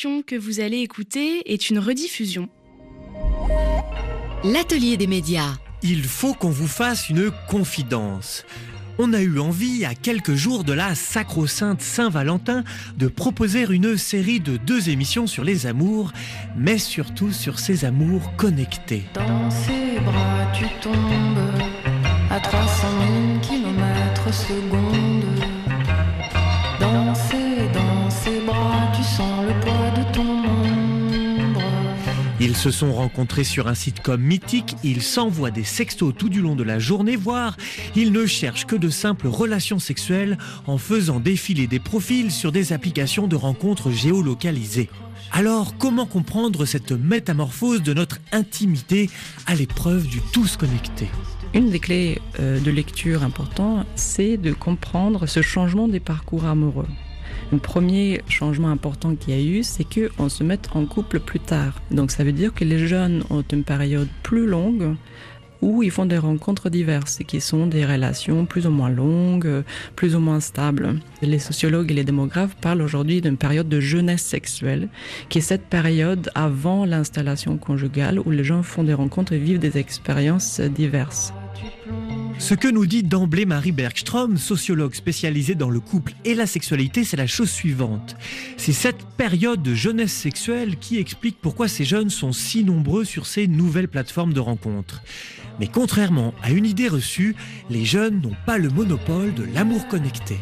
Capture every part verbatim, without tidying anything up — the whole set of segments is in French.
émission que vous allez écouter est une rediffusion. L'atelier des médias. Il faut qu'on vous fasse une confidence. On a eu envie, à quelques jours de la sacro-sainte Saint-Valentin, de proposer une série de deux émissions sur les amours, mais surtout sur ces amours connectés. Dans ses bras tu tombes à trois cent mille kilomètres secondes. Dans ses, dans ses bras tu sens le poids de ton ombre. Ils se sont rencontrés sur un sitcom mythique, ils s'envoient des sextos tout du long de la journée, voire ils ne cherchent que de simples relations sexuelles en faisant défiler des profils sur des applications de rencontres géolocalisées. Alors, comment comprendre cette métamorphose de notre intimité à l'épreuve du tous connecté ? Une des clés euh, de lecture importantes, c'est de comprendre ce changement des parcours amoureux. Un premier changement important qu'il y a eu, c'est qu'on se met en couple plus tard. Donc ça veut dire que les jeunes ont une période plus longue où ils font des rencontres diverses, qui sont des relations plus ou moins longues, plus ou moins stables. Les sociologues et les démographes parlent aujourd'hui d'une période de jeunesse sexuelle, qui est cette période avant l'installation conjugale où les gens font des rencontres et vivent des expériences diverses. Ce que nous dit d'emblée Marie Bergström, sociologue spécialisée dans le couple et la sexualité, c'est la chose suivante. C'est cette période de jeunesse sexuelle qui explique pourquoi ces jeunes sont si nombreux sur ces nouvelles plateformes de rencontres. Mais contrairement à une idée reçue, les jeunes n'ont pas le monopole de l'amour connecté.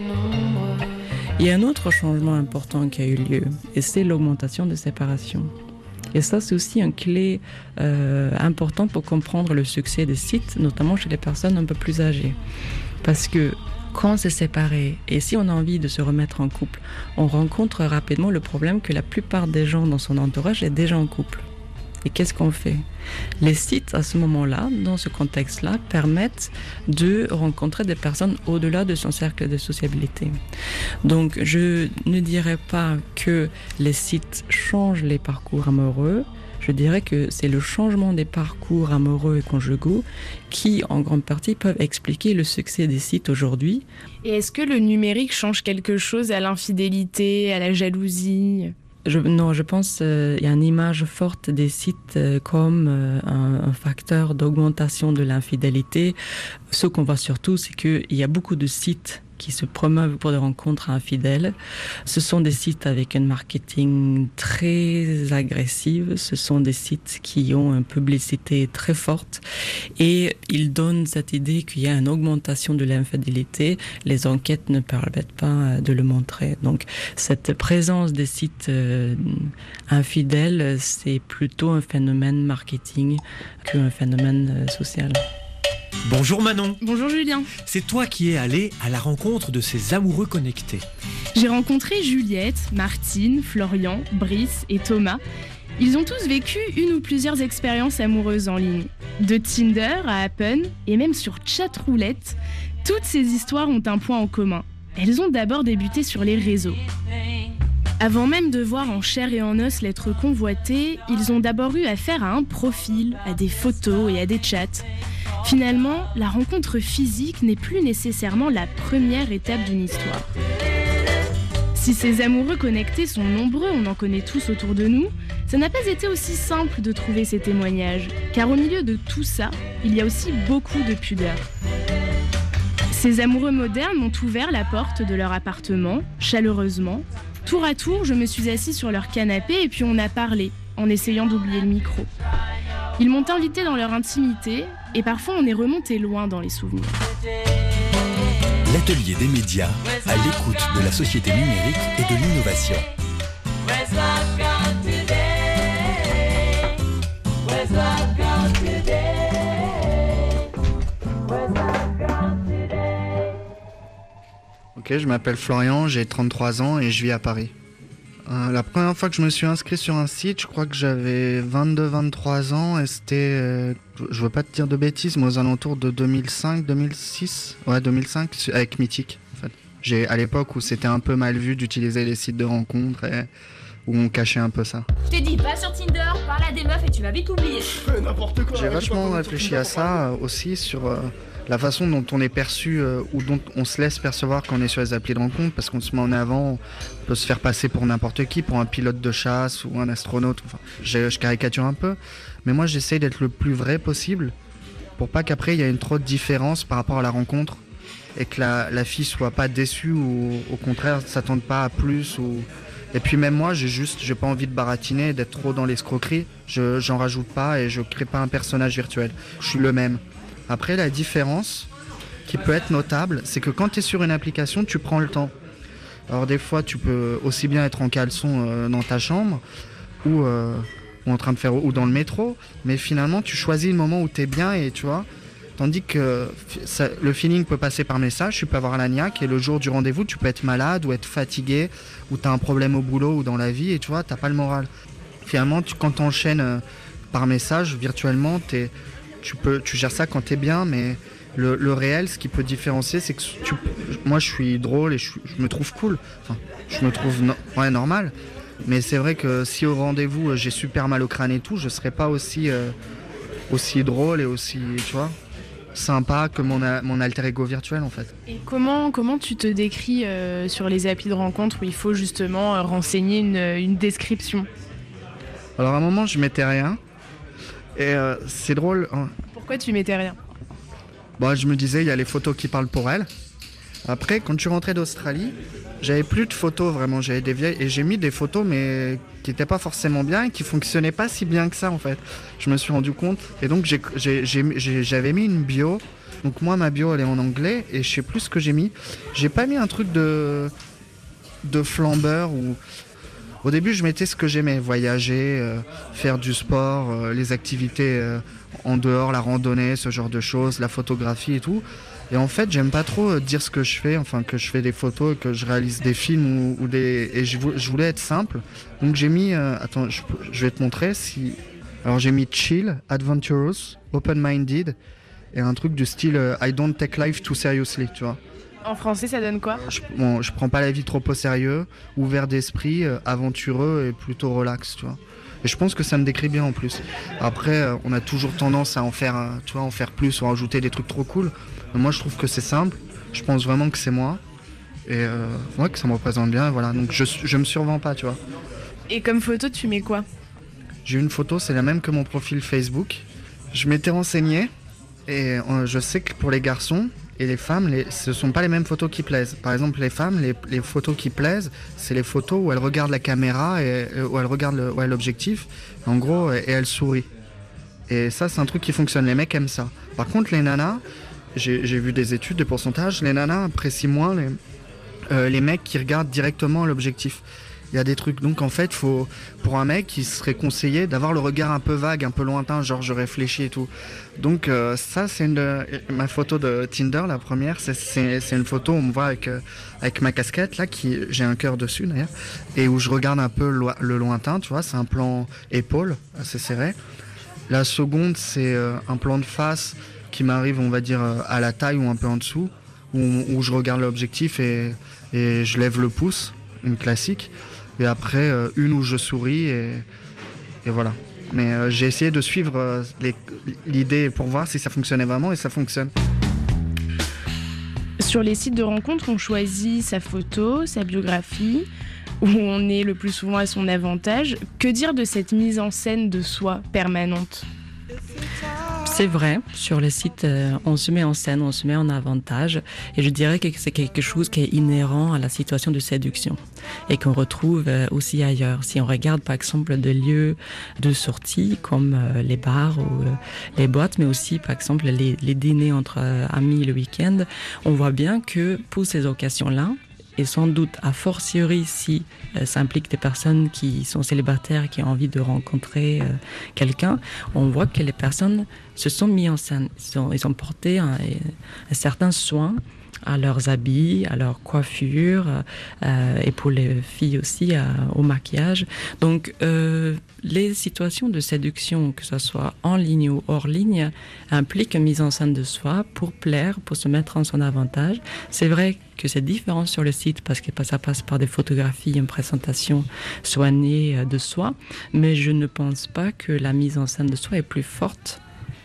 Il y a un autre changement important qui a eu lieu, et c'est l'augmentation des séparations. Et ça, c'est aussi une clé euh, importante pour comprendre le succès des sites, notamment chez les personnes un peu plus âgées. Parce que quand on s'est séparé, et si on a envie de se remettre en couple, on rencontre rapidement le problème que la plupart des gens dans son entourage est déjà en couple. Et qu'est-ce qu'on fait ? Les sites, à ce moment-là, dans ce contexte-là, permettent de rencontrer des personnes au-delà de son cercle de sociabilité. Donc, je ne dirais pas que les sites changent les parcours amoureux. Je dirais que c'est le changement des parcours amoureux et conjugaux qui, en grande partie, peuvent expliquer le succès des sites aujourd'hui. Et est-ce que le numérique change quelque chose à l'infidélité, à la jalousie ? Je, non, je pense qu'il euh, y a une image forte des sites euh, comme euh, un, un facteur d'augmentation de l'infidélité. Ce qu'on voit surtout, c'est qu'il y a beaucoup de sites qui se promeuvent pour des rencontres infidèles. Ce sont des sites avec un marketing très agressif. Ce sont des sites qui ont une publicité très forte. Et ils donnent cette idée qu'il y a une augmentation de l'infidélité. Les enquêtes ne permettent pas de le montrer. Donc, cette présence des sites euh, infidèles, c'est plutôt un phénomène marketing qu'un phénomène euh, social. Bonjour Manon. Bonjour Julien. C'est toi qui es allé à la rencontre de ces amoureux connectés. J'ai rencontré Juliette, Martine, Florian, Brice et Thomas. Ils ont tous vécu une ou plusieurs expériences amoureuses en ligne. De Tinder à Happn et même sur Chatroulette, toutes ces histoires ont un point en commun. Elles ont d'abord débuté sur les réseaux. Avant même de voir en chair et en os l'être convoité, ils ont d'abord eu affaire à un profil, à des photos et à des chats. Finalement, la rencontre physique n'est plus nécessairement la première étape d'une histoire. Si ces amoureux connectés sont nombreux, on en connaît tous autour de nous, ça n'a pas été aussi simple de trouver ces témoignages, car au milieu de tout ça, il y a aussi beaucoup de pudeur. Ces amoureux modernes m'ont ouvert la porte de leur appartement, chaleureusement. Tour à tour, je me suis assise sur leur canapé et puis on a parlé, en essayant d'oublier le micro. Ils m'ont invité dans leur intimité et parfois on est remonté loin dans les souvenirs. L'atelier des médias à l'écoute de la société numérique et de l'innovation. Ok, je m'appelle Florian, j'ai trente-trois ans et je vis à Paris. Euh, la première fois que je me suis inscrit sur un site, je crois que j'avais vingt-deux vingt-trois ans et c'était, euh, je veux pas te dire de bêtises, mais aux alentours de deux mille cinq deux mille six, ouais deux mille cinq, avec Mythique en fait. J'ai, à l'époque où c'était un peu mal vu d'utiliser les sites de rencontres et où on cachait un peu ça. Je t'ai dit, va sur Tinder, parle à des meufs et tu vas vite oublier. J'ai vachement réfléchi à ça euh, aussi sur... Euh, la façon dont on est perçu euh, ou dont on se laisse percevoir quand on est sur les applis de rencontre, parce qu'on se met en avant, on peut se faire passer pour n'importe qui, pour un pilote de chasse ou un astronaute. Enfin, je, je caricature un peu, mais moi j'essaye d'être le plus vrai possible pour pas qu'après il y ait une trop de différence par rapport à la rencontre et que la, la fille soit pas déçue ou au contraire s'attende pas à plus. Ou... Et puis même moi, j'ai juste, j'ai pas envie de baratiner, d'être trop dans l'escroquerie. Je, j'en rajoute pas et je crée pas un personnage virtuel. Je suis le même. Après, la différence qui peut être notable, c'est que quand tu es sur une application, tu prends le temps. Alors des fois, tu peux aussi bien être en caleçon euh, dans ta chambre ou, euh, ou en train de faire ou dans le métro, mais finalement, tu choisis le moment où tu es bien et tu vois. Tandis que ça, le feeling peut passer par message, tu peux avoir la niaque et le jour du rendez-vous, tu peux être malade ou être fatigué ou tu as un problème au boulot ou dans la vie et tu vois, tu n'as pas le moral. Finalement, tu, quand tu enchaînes euh, par message, virtuellement, t'es, tu, peux, tu gères ça quand tu es bien, mais le, le réel, ce qui peut différencier, c'est que tu, moi, je suis drôle et je, je me trouve cool. Enfin, je me trouve no, ouais, normal. Mais c'est vrai que si au rendez-vous, j'ai super mal au crâne et tout, je ne serais pas aussi, euh, aussi drôle et aussi, tu vois, sympa que mon, a, mon alter ego virtuel en fait. Et comment, comment tu te décris euh, sur les applis de rencontre où il faut justement euh, renseigner une, une description? Alors à un moment je mettais rien et euh, c'est drôle. Hein. Pourquoi tu mettais rien? Bon, je me disais il y a les photos qui parlent pour elle. Après quand je suis rentré d'Australie, j'avais plus de photos vraiment, j'avais des vieilles et j'ai mis des photos mais qui n'étaient pas forcément bien et qui fonctionnaient pas si bien que ça en fait. Je me suis rendu compte et donc j'ai, j'ai, j'ai, j'avais mis une bio. Donc moi ma bio elle est en anglais et je sais plus ce que j'ai mis. J'ai pas mis un truc de de flambeur ou au début je mettais ce que j'aimais, voyager, euh, faire du sport, euh, les activités euh, en dehors, la randonnée, ce genre de choses, la photographie et tout. Et en fait, j'aime pas trop dire ce que je fais, enfin que je fais des photos, que je réalise des films ou, ou des. Et je, je voulais être simple. Donc j'ai mis. Euh, attends, je, je vais te montrer si. Alors j'ai mis chill, adventurous, open-minded et un truc du style euh, I don't take life too seriously, tu vois. En français, ça donne quoi? je, bon, je prends pas la vie trop au sérieux, ouvert d'esprit, euh, aventureux et plutôt relax, tu vois. Et je pense que ça me décrit bien en plus. Après, euh, on a toujours tendance à en faire, euh, tu vois, en faire plus ou à rajouter des trucs trop cool. Mais moi, je trouve que c'est simple. Je pense vraiment que c'est moi. Et euh, ouais, que ça me représente bien. Voilà. Donc, je, je me survends pas, tu vois. Et comme photo, tu mets quoi? J'ai une photo, c'est la même que mon profil Facebook. Je m'étais renseigné. Et euh, je sais que pour les garçons et les femmes, les, ce ne sont pas les mêmes photos qui plaisent. Par exemple, les femmes, les, les photos qui plaisent, c'est les photos où elles regardent la caméra, et, où elles regardent le, ouais, l'objectif, en gros, et, et elles sourient. Et ça, c'est un truc qui fonctionne. Les mecs aiment ça. Par contre, les nanas, j'ai, j'ai vu des études, des pourcentages, les nanas apprécient moins les, euh, les mecs qui regardent directement l'objectif. Il y a des trucs, donc en fait, faut, pour un mec, il serait conseillé d'avoir le regard un peu vague, un peu lointain, genre je réfléchis et tout. Donc euh, ça, c'est une de, ma photo de Tinder, la première, c'est, c'est, c'est une photo où on me voit avec, euh, avec ma casquette, là, qui, j'ai un cœur dessus d'ailleurs, et où je regarde un peu lo- le lointain, tu vois, c'est un plan épaule, assez serré. La seconde, c'est euh, un plan de face qui m'arrive, on va dire, euh, à la taille ou un peu en dessous, où, où je regarde l'objectif et, et je lève le pouce, une classique. Et après, euh, une où je souris et, et voilà. Mais euh, j'ai essayé de suivre euh, les, l'idée pour voir si ça fonctionnait vraiment et ça fonctionne. Sur les sites de rencontres, on choisit sa photo, sa biographie, où on est le plus souvent à son avantage. Que dire de cette mise en scène de soi permanente ? C'est vrai, sur les sites, euh, on se met en scène, on se met en avantage. Et je dirais que c'est quelque chose qui est inhérent à la situation de séduction et qu'on retrouve euh, aussi ailleurs. Si on regarde par exemple des lieux de sortie comme euh, les bars ou euh, les boîtes, mais aussi par exemple les, les dîners entre euh, amis le week-end, on voit bien que pour ces occasions-là, et sans doute a fortiori si euh, ça implique des personnes qui sont célibataires, qui ont envie de rencontrer euh, quelqu'un, on voit que les personnes se sont mis en scène, ils ont, ils ont porté un, un certain soin à leurs habits, à leur coiffure, euh, et pour les filles aussi à, au maquillage. Donc euh, les situations de séduction, que ce soit en ligne ou hors ligne, impliquent une mise en scène de soi pour plaire, pour se mettre en son avantage. C'est vrai que c'est différent sur le site parce que ça passe par des photographies, une présentation soignée de soi, mais je ne pense pas que la mise en scène de soi est plus forte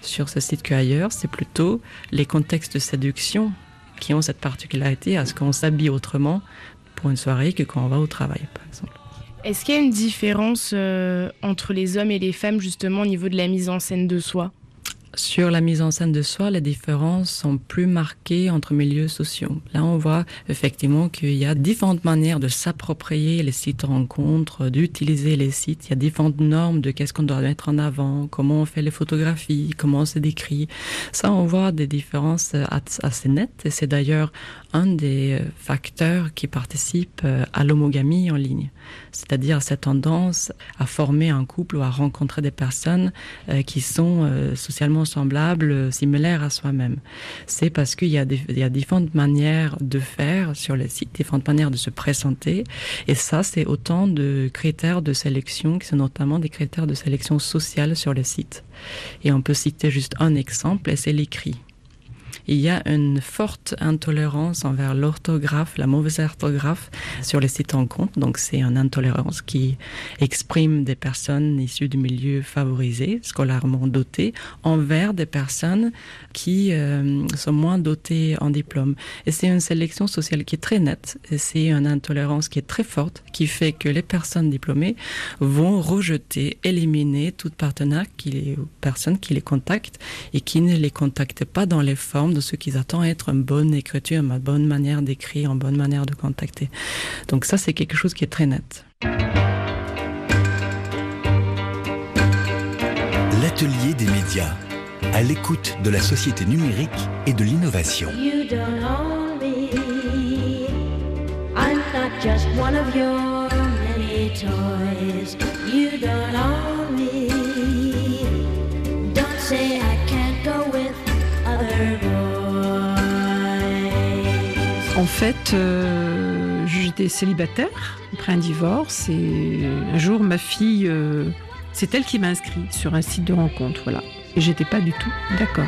sur ce site qu'ailleurs. C'est plutôt les contextes de séduction qui ont cette particularité à ce qu'on s'habille autrement pour une soirée que quand on va au travail, par exemple. Est-ce qu'il y a une différence euh, entre les hommes et les femmes, justement, au niveau de la mise en scène de soi ? Sur la mise en scène de soi, les différences sont plus marquées entre milieux sociaux. Là, on voit effectivement qu'il y a différentes manières de s'approprier les sites de rencontres, d'utiliser les sites. Il y a différentes normes de qu'est-ce qu'on doit mettre en avant, comment on fait les photographies, comment on se décrit. Ça, on voit des différences assez nettes. Et c'est d'ailleurs un des facteurs qui participent à l'homogamie en ligne. C'est-à-dire cette tendance à former un couple ou à rencontrer des personnes qui sont socialement semblables, similaires à soi-même. C'est parce qu'il y a, des, il y a différentes manières de faire sur les sites, différentes manières de se présenter. Et ça, c'est autant de critères de sélection qui sont notamment des critères de sélection sociale sur les sites. Et on peut citer juste un exemple, et c'est l'écrit. Il y a une forte intolérance envers l'orthographe, la mauvaise orthographe sur les sites de rencontres. Donc c'est une intolérance qui exprime des personnes issues du milieu favorisé, scolairement dotées, envers des personnes qui euh, sont moins dotées en diplôme. Et c'est une sélection sociale qui est très nette. Et c'est une intolérance qui est très forte, qui fait que les personnes diplômées vont rejeter, éliminer toute partenaire qui les, personne qui les contacte et qui ne les contacte pas dans les formes de ce qu'ils attendent être une bonne écriture, une bonne manière d'écrire, une bonne manière de contacter. Donc ça, c'est quelque chose qui est très net. L'atelier des médias, à l'écoute de la société numérique et de l'innovation. You don't own me. I'm not just one of your many toys. You don't own me. Don't say I can't go with other boys. En fait, euh, j'étais célibataire après un divorce et un jour ma fille, euh, c'est elle qui m'a inscrit sur un site de rencontre, voilà. Et j'étais pas du tout d'accord.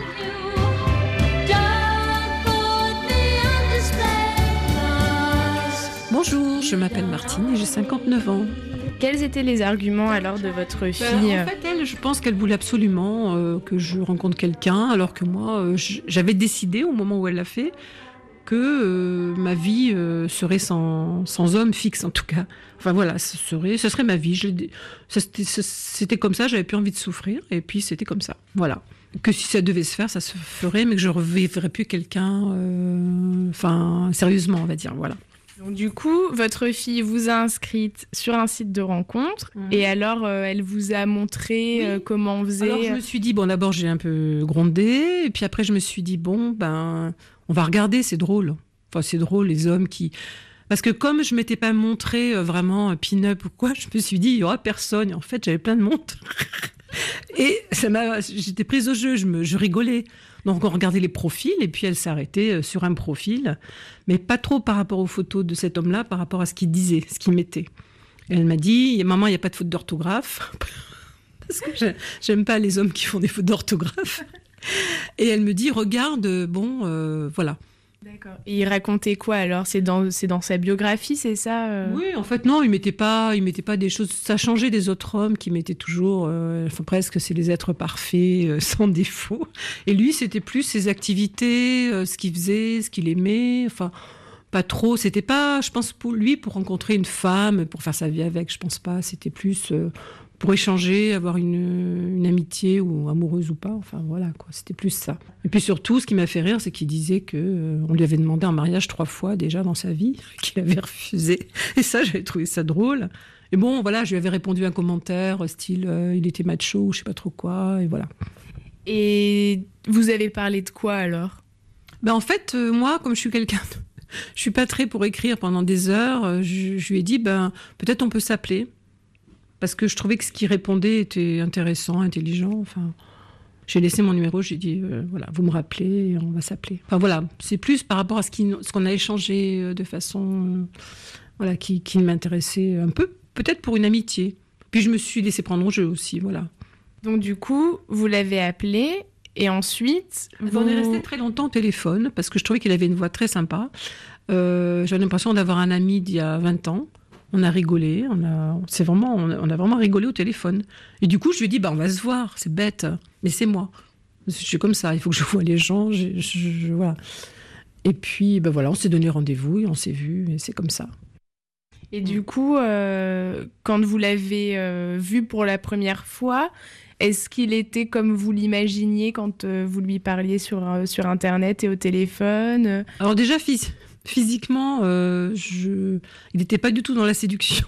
Bonjour, je m'appelle Martine et j'ai cinquante-neuf ans. Quels étaient les arguments alors de votre fille ? Ben, en fait, elle, je pense qu'elle voulait absolument euh, que je rencontre quelqu'un, alors que moi, euh, j'avais décidé au moment où elle l'a fait que euh, ma vie euh, serait sans, sans homme fixe, en tout cas. Enfin voilà, ce serait, ce serait ma vie. Je, c'était, c'était comme ça, j'avais plus envie de souffrir, et puis c'était comme ça. Voilà. Que si ça devait se faire, ça se ferait, mais que je ne reverrais plus quelqu'un, euh, enfin, sérieusement, on va dire, voilà. Donc du coup, votre fille vous a inscrite sur un site de rencontre, mmh. et alors euh, elle vous a montré oui. euh, comment on faisait. Alors je me suis dit, bon d'abord j'ai un peu grondé, et puis après je me suis dit, bon ben on va regarder, c'est drôle. Enfin c'est drôle les hommes qui... Parce que comme je ne m'étais pas montrée euh, vraiment pin-up ou quoi, je me suis dit, il n'y aura personne. Et en fait j'avais plein de monde. Et ça m'a... j'étais prise au jeu, je, me... je rigolais. Donc on regardait les profils et puis elle s'est arrêtée sur un profil, mais pas trop par rapport aux photos de cet homme-là, par rapport à ce qu'il disait, ce qu'il mettait. Et elle m'a dit, maman, il n'y a pas de faute d'orthographe, parce que j'aime pas les hommes qui font des fautes d'orthographe. Et elle me dit, regarde, bon, euh, voilà. D'accord. Et il racontait quoi alors ? C'est dans, c'est dans sa biographie, c'est ça euh... Oui, en fait, non, il mettait pas, il mettait pas des choses... Ça changeait des autres hommes qui mettaient toujours... Euh, enfin, presque, c'est les êtres parfaits, euh, sans défaut. Et lui, c'était plus ses activités, euh, ce qu'il faisait, ce qu'il aimait... Enfin, pas trop. C'était pas, je pense, pour lui, pour rencontrer une femme, pour faire sa vie avec, je pense pas. C'était plus... Euh, pour échanger, avoir une, une amitié ou amoureuse ou pas, enfin voilà quoi, c'était plus ça. Et puis surtout, ce qui m'a fait rire, c'est qu'il disait que euh, on lui avait demandé un mariage trois fois déjà dans sa vie, qu'il avait refusé. Et ça, j'avais trouvé ça drôle. Et bon, voilà, je lui avais répondu un commentaire style, euh, il était macho ou je sais pas trop quoi, et voilà. Et vous avez parlé de quoi alors ? Ben en fait, euh, moi, comme je suis quelqu'un, de... je suis pas très pour écrire pendant des heures. Je, je lui ai dit, ben peut-être on peut s'appeler. Parce que je trouvais que ce qu'il répondait était intéressant, intelligent. Enfin, j'ai laissé mon numéro, j'ai dit, euh, voilà, vous me rappelez, et on va s'appeler. Enfin voilà, c'est plus par rapport à ce, qui, ce qu'on a échangé de façon, euh, voilà, qui, qui m'intéressait un peu, peut-être pour une amitié. Puis je me suis laissé prendre au jeu aussi, voilà. Donc du coup, vous l'avez appelé, et ensuite... Vous... On est resté très longtemps au téléphone, parce que je trouvais qu'il avait une voix très sympa. Euh, j'avais l'impression d'avoir un ami d'il y a vingt ans. On a rigolé, on a, c'est vraiment, on a, on a vraiment rigolé au téléphone. Et du coup, je lui ai dit, bah, on va se voir, c'est bête, mais c'est moi. Je suis comme ça, il faut que je voie les gens. Je, je, je, voilà. Et puis, ben voilà, on s'est donné rendez-vous et on s'est vus, et c'est comme ça. Et du coup, euh, quand vous l'avez euh, vu pour la première fois, est-ce qu'il était comme vous l'imaginiez quand euh, vous lui parliez sur, euh, sur Internet et au téléphone ? Alors déjà, phys- physiquement, euh, je... il n'était pas du tout dans la séduction.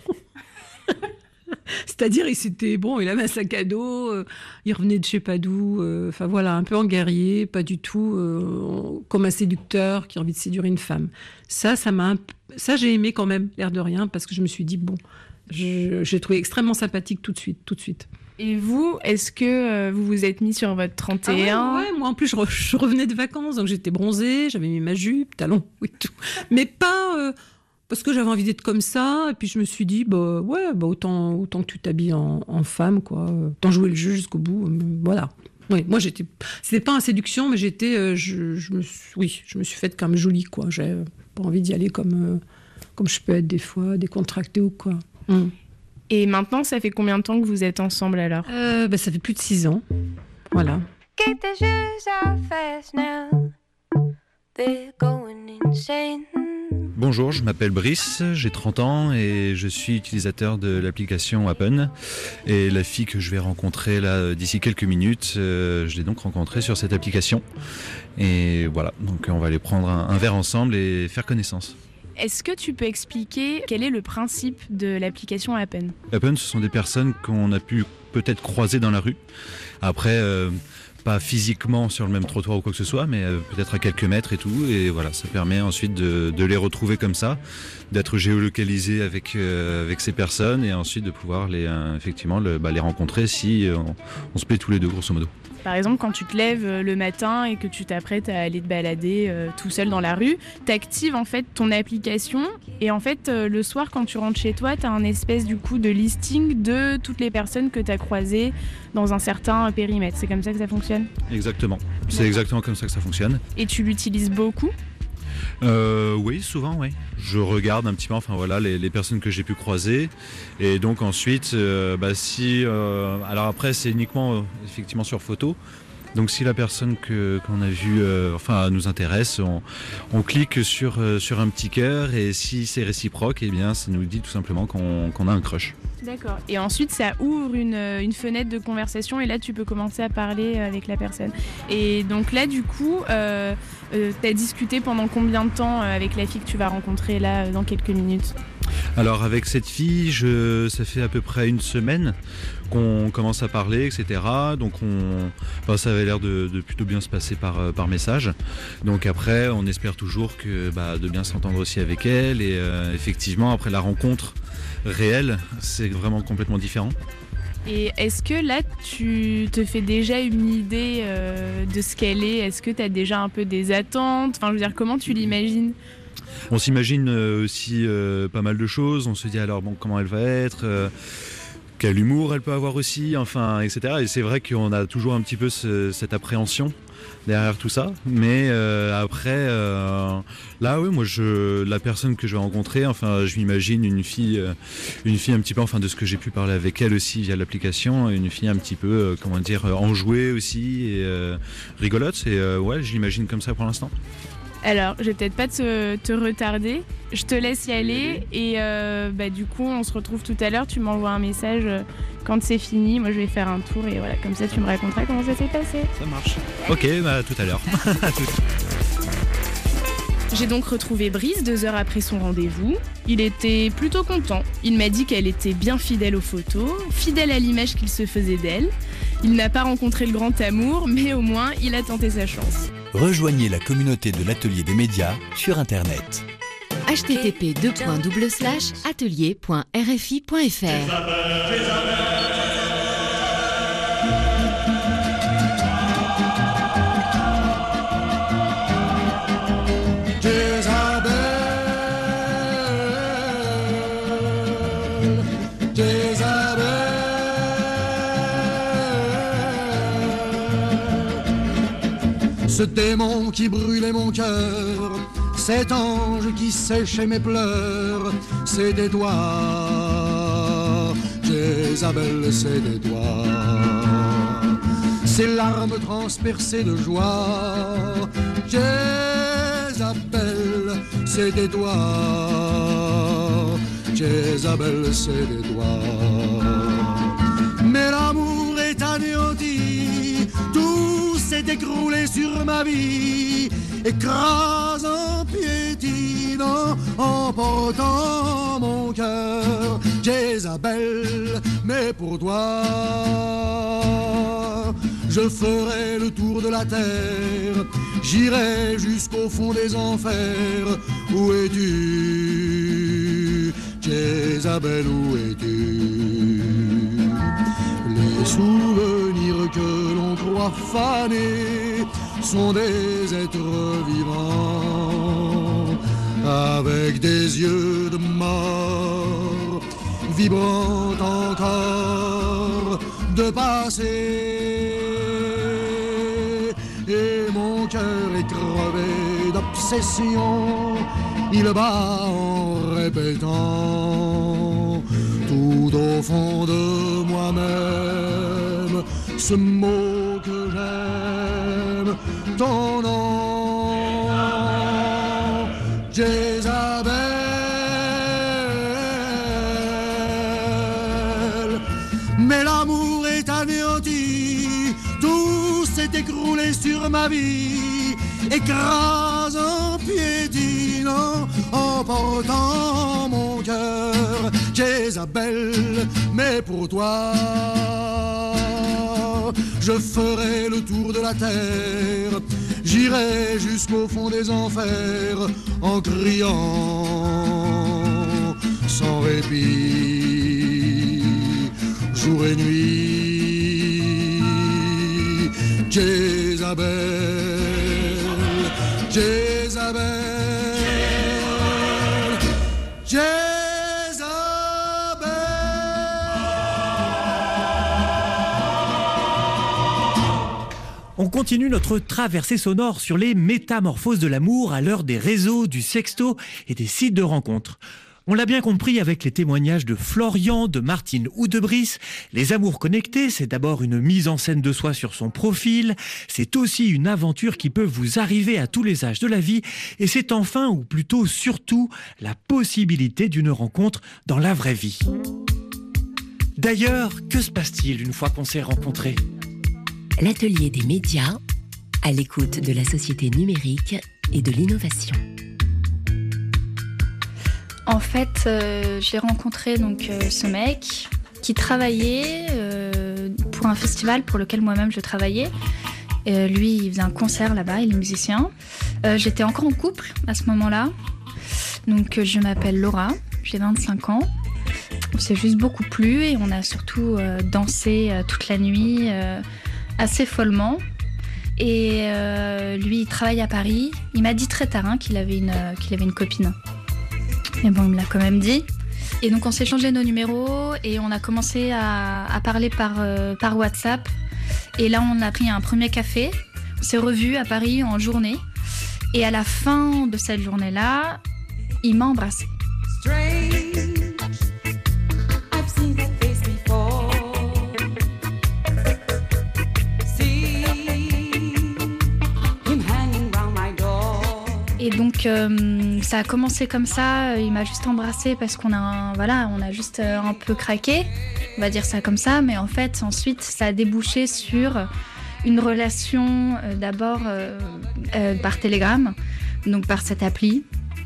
C'est-à-dire, il s'était bon, il avait un sac à dos, euh, il revenait de je sais pas d'où, enfin euh, voilà, un peu en guerrier, pas du tout euh, comme un séducteur qui a envie de séduire une femme. Ça, ça m'a, un... ça j'ai aimé quand même, l'air de rien, parce que je me suis dit bon, je, j'ai trouvé extrêmement sympathique tout de suite, tout de suite. Et vous, est-ce que euh, vous vous êtes mis sur votre trente et un ? Ah ouais, ouais, moi en plus je, re- je revenais de vacances, donc j'étais bronzée, j'avais mis ma jupe, talons, oui tout, mais pas. Euh, Parce que j'avais envie d'être comme ça, et puis je me suis dit, bah ouais, bah autant, autant que tu t'habilles en, en femme, quoi. Autant jouer le jeu jusqu'au bout, euh, voilà. Oui, moi j'étais, c'était pas en séduction, mais j'étais, euh, je, je me suis, oui, je me suis faite comme jolie, quoi. J'avais pas envie d'y aller comme, euh, comme je peux être des fois, décontractée ou quoi. Mm. Et maintenant, ça fait combien de temps que vous êtes ensemble alors ? euh, bah, ça fait plus de six ans, voilà. Get the shoes off fast now. They're going insane. Bonjour, je m'appelle Brice, j'ai trente ans et je suis utilisateur de l'application Happen. Et la fille que je vais rencontrer là d'ici quelques minutes, euh, je l'ai donc rencontrée sur cette application. Et voilà, donc on va aller prendre un, un verre ensemble et faire connaissance. Est-ce que tu peux expliquer quel est le principe de l'application Happen ? Happen, ce sont des personnes qu'on a pu peut-être croiser dans la rue. Après... Euh, pas physiquement sur le même trottoir ou quoi que ce soit, mais euh, peut-être à quelques mètres et tout. Et voilà, ça permet ensuite de, de les retrouver comme ça, d'être géolocalisé avec, euh, avec ces personnes et ensuite de pouvoir les, euh, effectivement, le, bah, les rencontrer si euh, on, on se plaît tous les deux, grosso modo. Par exemple, quand tu te lèves le matin et que tu t'apprêtes à aller te balader euh, tout seul dans la rue, t'actives en fait ton application et en fait euh, le soir quand tu rentres chez toi, t'as un espèce du coup de listing de toutes les personnes que t'as croisées dans un certain périmètre. C'est comme ça que ça fonctionne ? Exactement. C'est exactement comme ça que ça fonctionne. Et tu l'utilises beaucoup ? Euh, oui, souvent, oui. Je regarde un petit peu, enfin voilà, les, les personnes que j'ai pu croiser, et donc ensuite, euh, bah, si, euh, alors après, c'est uniquement euh, effectivement sur photo. Donc si la personne que qu'on a vue, euh, enfin, nous intéresse, on, on clique sur euh, sur un petit cœur, et si c'est réciproque, eh bien, ça nous dit tout simplement qu'on qu'on a un crush. D'accord. Et ensuite, ça ouvre une, une fenêtre de conversation et là, tu peux commencer à parler avec la personne. Et donc là, du coup, euh, euh, t'as discuté pendant combien de temps avec la fille que tu vas rencontrer là dans quelques minutes ? Alors avec cette fille, je, ça fait à peu près une semaine qu'on commence à parler, et cetera. Donc on, enfin, ça avait l'air de, de plutôt bien se passer par, par message. Donc après, on espère toujours que, bah, de bien s'entendre aussi avec elle. Et euh, effectivement, après la rencontre réelle, c'est vraiment complètement différent. Et est-ce que là, tu te fais déjà une idée euh, de ce qu'elle est ? Est-ce que tu as déjà un peu des attentes ? Enfin, je veux dire, comment tu l'imagines ? On s'imagine aussi euh, pas mal de choses. On se dit alors, bon, comment elle va être euh, quel humour elle peut avoir aussi, enfin, et cetera. Et c'est vrai qu'on a toujours un petit peu ce, cette appréhension derrière tout ça. Mais euh, après, euh, là, oui, moi, je, la personne que je vais rencontrer, enfin, je m'imagine une fille, euh, une fille un petit peu, enfin, de ce que j'ai pu parler avec elle aussi via l'application, une fille un petit peu, euh, comment dire, enjouée aussi et euh, rigolote. Et euh, ouais, je l'imagine comme ça pour l'instant. Alors, je vais peut-être pas te, te retarder. Je te laisse y aller et euh, bah, du coup, on se retrouve tout à l'heure. Tu m'envoies un message quand c'est fini. Moi, je vais faire un tour et voilà, comme ça, tu me raconteras comment ça s'est passé. Ça marche. Ok, bah, à tout à l'heure. À tout. J'ai donc retrouvé Brice deux heures après son rendez-vous. Il était plutôt content. Il m'a dit qu'elle était bien fidèle aux photos, fidèle à l'image qu'il se faisait d'elle. Il n'a pas rencontré le grand amour, mais au moins, il a tenté sa chance. Rejoignez la communauté de l'Atelier des médias sur Internet. h t t p deux points double slash atelier point r f i point f r. Ce démon qui brûlait mon cœur, cet ange qui séchait mes pleurs, c'est des doigts, Jézabel, c'est des doigts. ses larmes transpercées de joie. Jézabel, c'était toi. Jézabel, c'était toi. Mais l'amour est anéanti, tout s'est écroulé sur ma vie, écrasant, piétinant, emportant mon cœur. Jézabel, mais pour toi, je ferai le tour de la terre, j'irai jusqu'au fond des enfers. Où es-tu, Jézabel, où es-tu? Les souvenirs que l'on croit fanés sont des êtres vivants, avec des yeux de mort, vibrant encore de passé. Et mon cœur est crevé d'obsession, il bat en répétant tout au fond de moi-même ce mot que j'aime, ton nom, Jézabel. Mais l'amour est anéanti, tout s'est écroulé sur ma vie, écrasant, piétinant, emportant mon cœur. Jézabel, mais pour toi, je ferai le tour de la terre, j'irai jusqu'au fond des enfers, en criant sans répit, jour et nuit. Jézabel, Jézabel, Jézabel. On continue notre traversée sonore sur les métamorphoses de l'amour à l'heure des réseaux, du sexto et des sites de rencontres. On l'a bien compris avec les témoignages de Florian, de Martine ou de Brice. Les amours connectés, c'est d'abord une mise en scène de soi sur son profil. C'est aussi une aventure qui peut vous arriver à tous les âges de la vie. Et c'est enfin, ou plutôt surtout, la possibilité d'une rencontre dans la vraie vie. D'ailleurs, que se passe-t-il une fois qu'on s'est rencontrés ? L'atelier des médias, à l'écoute de la société numérique et de l'innovation. En fait, euh, j'ai rencontré donc euh, ce mec qui travaillait euh, pour un festival pour lequel moi-même je travaillais. Euh, lui, il faisait un concert là-bas, il est musicien. Euh, j'étais encore en couple à ce moment-là. Donc, euh, je m'appelle Laura, j'ai vingt-cinq ans. On s'est juste beaucoup plu et on a surtout euh, dansé euh, toute la nuit. Euh, assez follement. Et euh, lui, il travaille à Paris. Il m'a dit très tard hein, qu'il avait une, euh, qu'il avait une copine. Mais bon, il me l'a quand même dit. Et donc, on s'est changé nos numéros et on a commencé à, à parler par, euh, par WhatsApp. Et là, on a pris un premier café. On s'est revus à Paris en journée. Et à la fin de cette journée-là, il m'a embrassée. Et donc euh, ça a commencé comme ça, il m'a juste embrassée parce qu'on a, un, voilà, on a juste un peu craqué, on va dire ça comme ça, mais en fait ensuite ça a débouché sur une relation euh, d'abord euh, euh, par Telegram, donc par cette appli,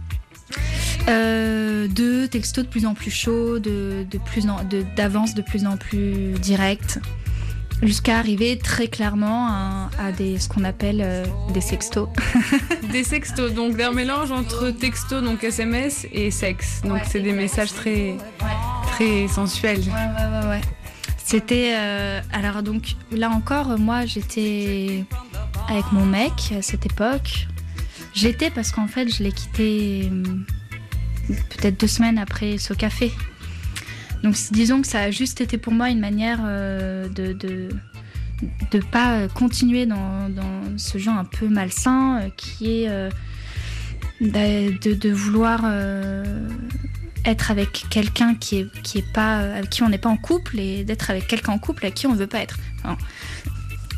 euh, de textos de plus en plus chauds, de, de plus en, de, d'avances de plus en plus directes, jusqu'à arriver très clairement à, à des, ce qu'on appelle euh, des sextos. Des sextos, donc un mélange entre texto, donc S M S, et sexe. Donc ouais, c'est des messages très, ouais. très sensuels. Ouais, ouais, ouais, ouais. C'était... Euh, alors donc, là encore, moi, j'étais avec mon mec à cette époque. J'étais parce qu'en fait, je l'ai quitté euh, peut-être deux semaines après ce café. Donc disons que ça a juste été pour moi une manière euh, de de de pas continuer dans, dans ce genre un peu malsain euh, qui est euh, de, de vouloir euh, être avec quelqu'un qui est qui est pas avec qui on n'est pas en couple et d'être avec quelqu'un en couple avec qui on ne veut pas être. Enfin,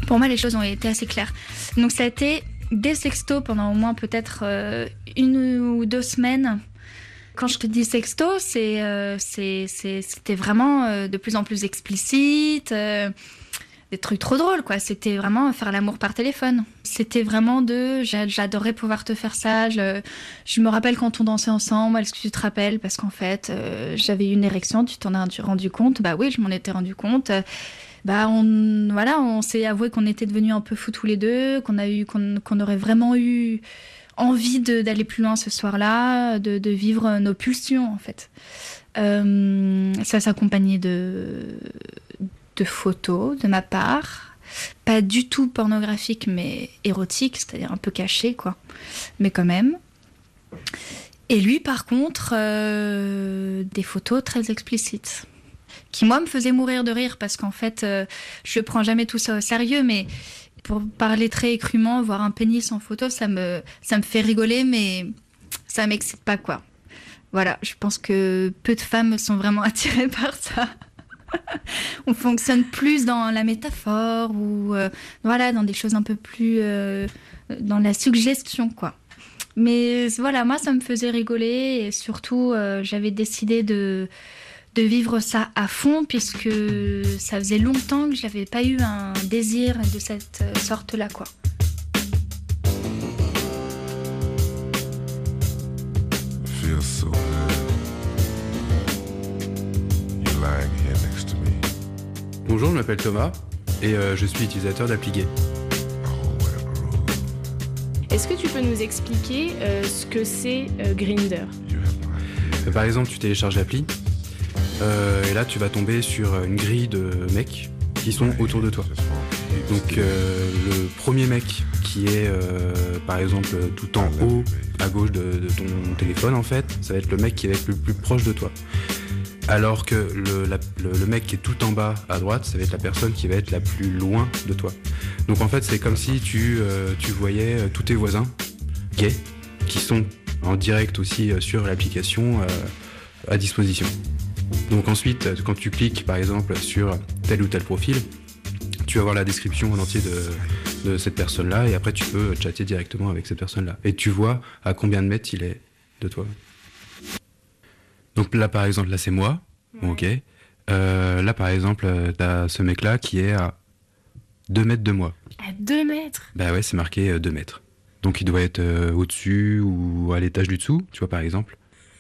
Pour moi, les choses ont été assez claires. Donc ça a été des sextos pendant au moins peut-être euh, une ou deux semaines. Quand je te dis sexto, c'est, euh, c'est, c'est, c'était vraiment euh, de plus en plus explicite, euh, des trucs trop drôles, quoi. C'était vraiment faire l'amour par téléphone. C'était vraiment de « j'adorais pouvoir te faire ça, je, je me rappelle quand on dansait ensemble, est-ce que tu te rappelles ? Parce qu'en fait, euh, j'avais eu une érection, tu t'en as rendu compte ? Bah oui, je m'en étais rendu compte. Bah on, voilà, on s'est avoué qu'on était devenus un peu fous tous les deux, qu'on, a eu, qu'on, qu'on aurait vraiment eu... envie de, d'aller plus loin ce soir-là, de, de vivre nos pulsions, en fait. Euh, ça s'accompagnait de, de photos de ma part, pas du tout pornographiques, mais érotiques, c'est-à-dire un peu cachées, quoi, mais quand même. Et lui, par contre, euh, des photos très explicites, qui, moi, me faisaient mourir de rire, parce qu'en fait, euh, je prends jamais tout ça au sérieux, mais... pour parler très crûment, voir un pénis en photo, ça me, ça me fait rigoler, mais ça m'excite pas, quoi. Voilà, je pense que peu de femmes sont vraiment attirées par ça. On fonctionne plus dans la métaphore ou euh, voilà, dans des choses un peu plus... Euh, dans la suggestion, quoi. Mais voilà, moi, ça me faisait rigoler et surtout, euh, j'avais décidé de... de vivre ça à fond, puisque ça faisait longtemps que j'avais pas eu un désir de cette sorte-là, quoi. Bonjour, je m'appelle Thomas et euh, je suis utilisateur d'appli gay. Est-ce que tu peux nous expliquer euh, ce que c'est euh, Grindr ? euh, Par exemple, tu télécharges l'appli. Euh, et là, tu vas tomber sur une grille de mecs qui sont autour de toi. Donc, euh, le premier mec qui est, euh, par exemple, tout en haut à gauche de, de ton téléphone, en fait, ça va être le mec qui va être le plus proche de toi. Alors que le, la, le, le mec qui est tout en bas à droite, ça va être la personne qui va être la plus loin de toi. Donc, en fait, c'est comme si tu, euh, tu voyais tous tes voisins gays qui sont en direct aussi sur l'application euh, à disposition. Donc ensuite, quand tu cliques par exemple sur tel ou tel profil, tu vas voir la description en entier de, de cette personne-là et après tu peux chatter directement avec cette personne-là. Et tu vois à combien de mètres il est de toi. Donc là par exemple, là c'est moi, bon, ok. Euh, là par exemple, t'as ce mec-là qui est à deux mètres de moi. À deux mètres ? Bah ouais, c'est marqué deux mètres. Donc il doit être euh, au-dessus ou à l'étage du dessous, tu vois par exemple.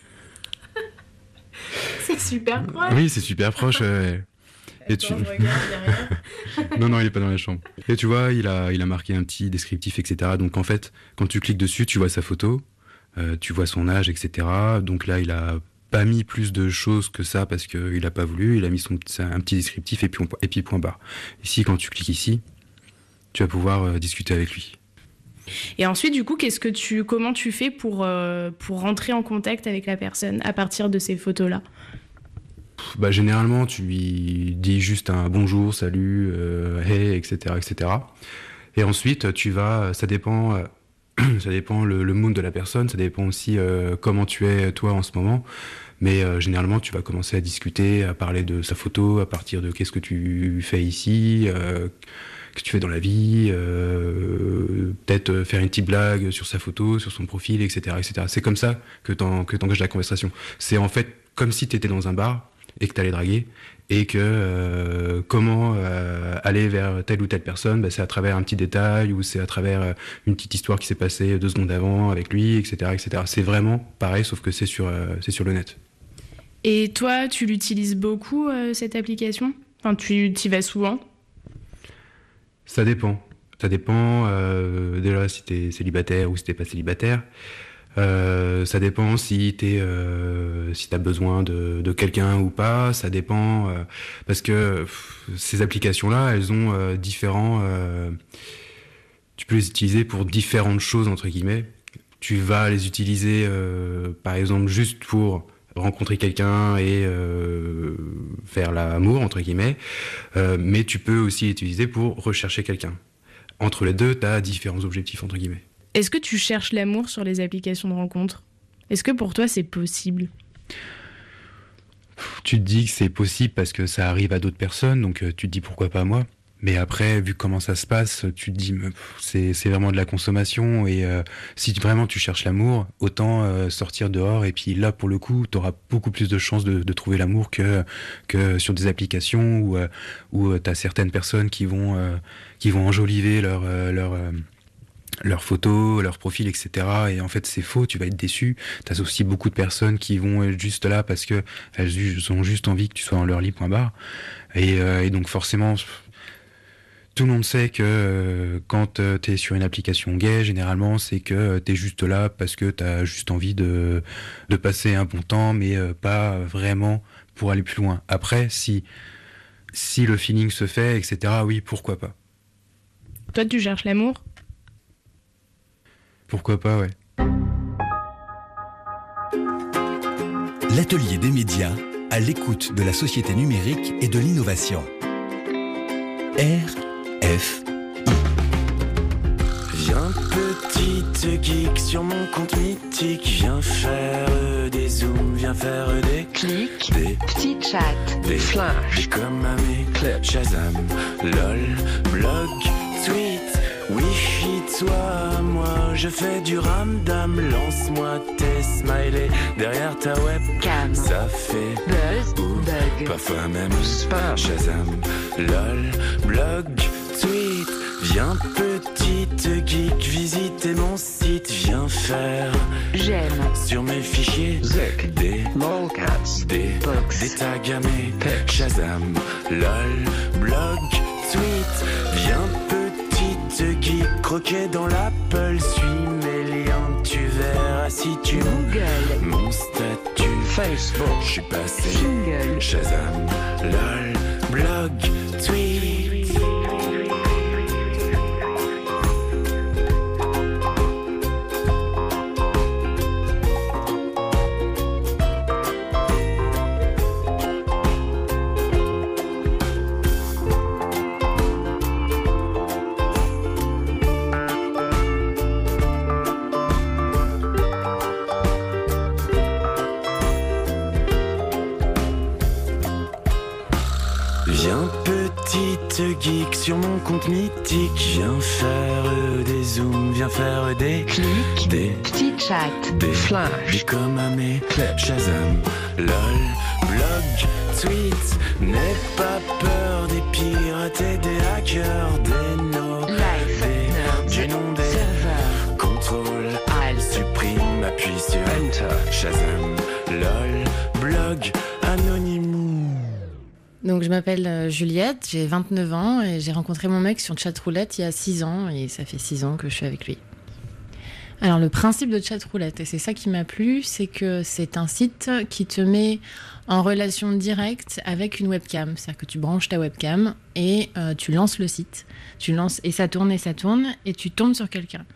C'est super proche. Oui, c'est super proche. Euh... Et tu... je regarde derrière. non, non, il est pas dans la chambre. Et tu vois, il a, il a marqué un petit descriptif, et cetera. Donc en fait, quand tu cliques dessus, tu vois sa photo, euh, tu vois son âge, et cetera. Donc là, il a pas mis plus de choses que ça parce qu'il a pas voulu. Il a mis son, un petit descriptif et puis, et puis point barre. Ici, quand tu cliques ici, tu vas pouvoir euh, discuter avec lui. Et ensuite, du coup, qu'est-ce que tu, comment tu fais pour, euh, pour rentrer en contact avec la personne à partir de ces photos-là ? Bah, généralement, tu lui dis juste un bonjour, salut, euh, hey, et cetera, et cetera. Et ensuite, tu vas, ça dépend, euh, ça dépend le, le mood de la personne, ça dépend aussi euh, comment tu es toi en ce moment. Mais euh, généralement, tu vas commencer à discuter, à parler de sa photo, à partir de qu'est-ce que tu fais ici, euh, que tu fais dans la vie, euh, peut-être faire une petite blague sur sa photo, sur son profil, et cetera, et cetera. C'est comme ça que t'en, que t'engages la conversation. C'est en fait comme si tu étais dans un bar et que tu allais draguer, et que euh, comment euh, aller vers telle ou telle personne, bah, c'est à travers un petit détail, ou c'est à travers euh, une petite histoire qui s'est passée deux secondes avant avec lui, et cetera, et cetera. C'est vraiment pareil, sauf que c'est sur, euh, c'est sur le net. Et toi, tu l'utilises beaucoup, euh, cette application ? Enfin, tu y vas souvent ? Ça dépend. Ça dépend euh, déjà si t'es célibataire ou si t'es pas célibataire. Euh, ça dépend si t'es, euh, si t'as besoin de, de quelqu'un ou pas. Ça dépend euh, parce que pff, ces applications-là, elles ont euh, différents. Euh, tu peux les utiliser pour différentes choses entre guillemets. Tu vas les utiliser, euh, par exemple, juste pour rencontrer quelqu'un et euh, faire l'amour entre guillemets. Euh, mais tu peux aussi l'utiliser pour rechercher quelqu'un. Entre les deux, t'as différents objectifs entre guillemets. Est-ce que tu cherches l'amour sur les applications de rencontres ? Est-ce que pour toi, c'est possible ? Tu te dis que c'est possible parce que ça arrive à d'autres personnes, donc tu te dis pourquoi pas moi. Mais après, vu comment ça se passe, tu te dis, c'est, c'est vraiment de la consommation. Et euh, si vraiment tu cherches l'amour, autant euh, sortir dehors. Et puis là, pour le coup, tu auras beaucoup plus de chances de, de trouver l'amour que, que sur des applications où, euh, où tu as certaines personnes qui vont, euh, qui vont enjoliver leur, euh, leur, euh, leurs photos, leurs profils, et cetera. Et en fait, c'est faux, tu vas être déçu. Tu as aussi beaucoup de personnes qui vont être juste là parce qu'elles ont juste envie que tu sois dans leur lit, point barre. Et, euh, et donc forcément... Tout le monde sait que euh, quand euh, tu es sur une application gay, généralement, c'est que euh, tu es juste là parce que tu as juste envie de, de passer un bon temps, mais euh, pas vraiment pour aller plus loin. Après, si, si le feeling se fait, et cetera, oui, pourquoi pas. Toi, tu cherches l'amour ? Pourquoi pas, ouais. L'atelier des médias à l'écoute de la société numérique et de l'innovation. R F Viens petite geek sur mon compte mythique. Viens faire des zooms, viens faire des clics, des petits chats, des flashs comme Amé, Shazam, LOL, blog, tweet, Wi-Fi, toi, moi je fais du ramdam. Lance-moi tes smileys derrière ta webcam. Ça fait buzz ou bug, parfois même spam. Shazam, LOL, blog, tweet. Viens petite geek visiter mon site. Viens faire j'aime sur mes fichiers Zuck, des lolcats, des box, des tags à mes Shazam, LOL, blog, tweet. Viens petite geek croquer dans l'Apple. Suis mes liens, tu verras si tu Google mon statut Facebook. Je suis passé Jingle. Shazam, LOL, blog, tweet. Geek sur mon compte mythique. Viens faire des zooms, viens faire des clics, des petits chats, des flashs, des comme à mes Shazam, LOL, blog, tweet. N'aie pas peur des pirates et des hackers, des no, des du nom des serveurs. Contrôle, Alt, supprime, appuie sur Enter. Shazam, LOL, blog, Anonymous. Donc je m'appelle euh, Juliette, j'ai vingt-neuf ans et j'ai rencontré mon mec sur Chatroulette il y a six ans et ça fait six ans que je suis avec lui. Alors le principe de Chatroulette, et c'est ça qui m'a plu, c'est que c'est un site qui te met en relation directe avec une webcam. C'est-à-dire que tu branches ta webcam et euh, tu lances le site, tu lances et ça tourne et ça tourne et tu tombes sur quelqu'un.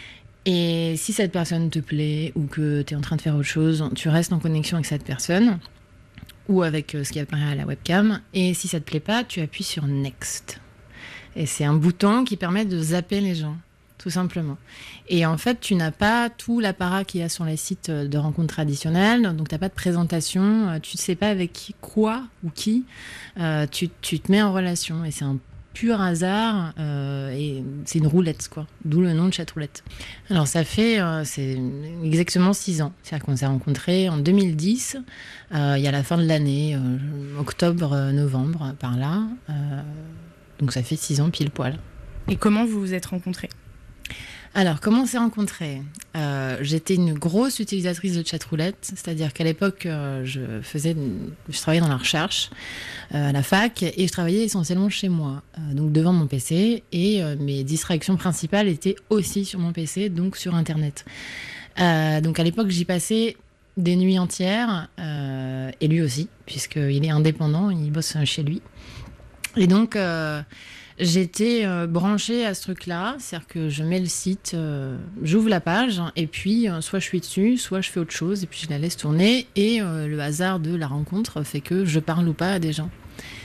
Et si cette personne te plaît ou que tu es en train de faire autre chose, tu restes en connexion avec cette personne ou avec ce qui apparaît à la webcam. Et si ça ne te plaît pas, tu appuies sur Next. Et c'est un bouton qui permet de zapper les gens, tout simplement. Et en fait, tu n'as pas tout l'apparat qu'il y a sur les sites de rencontres traditionnelles. Donc, tu n'as pas de présentation. Tu ne sais pas avec qui, quoi ou qui. Euh, tu, tu te mets en relation. Et c'est un pur hasard. Euh, et c'est une roulette, quoi. D'où le nom de Chatroulette. Alors, ça fait euh, c'est exactement six ans. C'est-à-dire qu'on s'est rencontrés en deux mille dix. Euh, il y a la fin de l'année, euh, octobre, euh, novembre, par là. Euh, donc, ça fait six ans pile poil. Et comment vous vous êtes rencontrés ? Alors, comment on s'est rencontrés ? euh, J'étais une grosse utilisatrice de Chatroulette, c'est-à-dire qu'à l'époque, euh, je faisais, je travaillais dans la recherche euh, à la fac et je travaillais essentiellement chez moi, euh, donc devant mon P C, et euh, mes distractions principales étaient aussi sur mon P C, donc sur Internet. Euh, donc à l'époque, j'y passais des nuits entières, euh, et lui aussi, puisqu'il est indépendant, il bosse chez lui. Et donc... Euh, J'étais euh, branchée à ce truc-là, c'est-à-dire que je mets le site, euh, j'ouvre la page, et puis euh, soit je suis dessus, soit je fais autre chose, et puis je la laisse tourner, et euh, le hasard de la rencontre fait que je parle ou pas à des gens.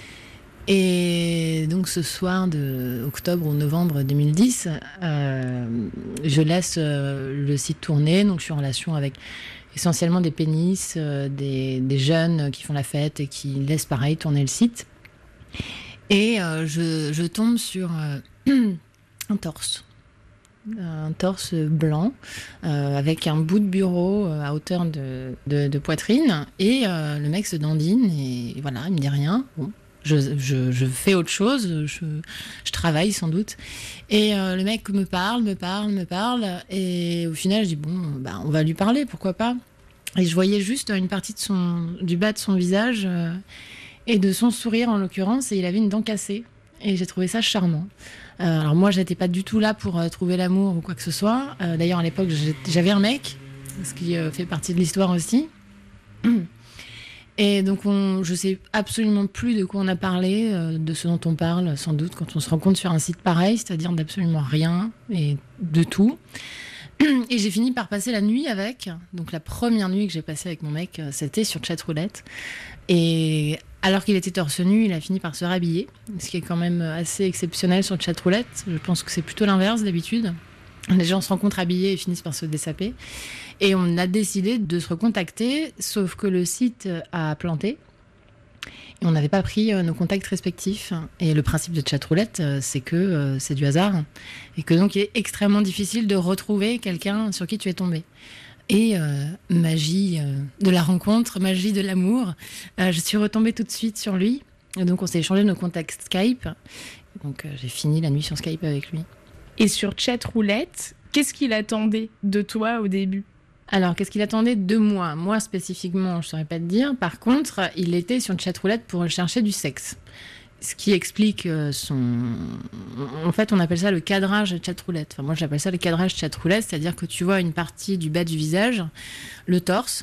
Et donc ce soir de octobre ou novembre deux mille dix, euh, je laisse euh, le site tourner, donc je suis en relation avec essentiellement des pénis, euh, des, des jeunes qui font la fête et qui laissent pareil tourner le site. Et euh, je, je tombe sur euh, un torse. Un torse blanc euh, avec un bout de bureau euh, à hauteur de, de, de poitrine. Et euh, le mec se dandine et voilà, il me dit rien. Bon. Je, je, je fais autre chose, je, je travaille sans doute. Et euh, le mec me parle, me parle, me parle. Et au final, je dis, bon, bah, on va lui parler, pourquoi pas. Et je voyais juste une partie de son, du bas de son visage euh, et de son sourire en l'occurrence. Et il avait une dent cassée. Et j'ai trouvé ça charmant. Euh, alors moi, j'étais pas du tout là pour euh, trouver l'amour ou quoi que ce soit. Euh, d'ailleurs, à l'époque, j'avais un mec, ce qui euh, fait partie de l'histoire aussi. Et donc, on, je sais absolument plus de quoi on a parlé, euh, de ce dont on parle, sans doute, quand on se rencontre sur un site pareil, c'est-à-dire d'absolument rien et de tout. Et j'ai fini par passer la nuit avec. Donc, la première nuit que j'ai passée avec mon mec, c'était sur Chatroulette. Et alors qu'il était torse nu, il a fini par se rhabiller, ce qui est quand même assez exceptionnel sur Chatroulette. Je pense que c'est plutôt l'inverse d'habitude. Les gens se rencontrent habillés et finissent par se dessaper. Et on a décidé de se recontacter, sauf que le site a planté. Et on n'avait pas pris nos contacts respectifs. Et le principe de Chatroulette, c'est que c'est du hasard. Et que donc il est extrêmement difficile de retrouver quelqu'un sur qui tu es tombé. Et euh, magie euh, de la rencontre, magie de l'amour, euh, je suis retombée tout de suite sur lui. Et donc on s'est échangé nos contacts Skype. Et donc euh, j'ai fini la nuit sur Skype avec lui. Et sur Chatroulette, qu'est-ce qu'il attendait de toi au début ? Alors, qu'est-ce qu'il attendait de moi ? Moi, spécifiquement, je ne saurais pas te dire. Par contre, il était sur Chatroulette pour rechercher du sexe. Ce qui explique son... En fait, on appelle ça le cadrage Chatroulette. Enfin, moi, j'appelle ça le cadrage Chatroulette, c'est-à-dire que tu vois une partie du bas du visage, le torse.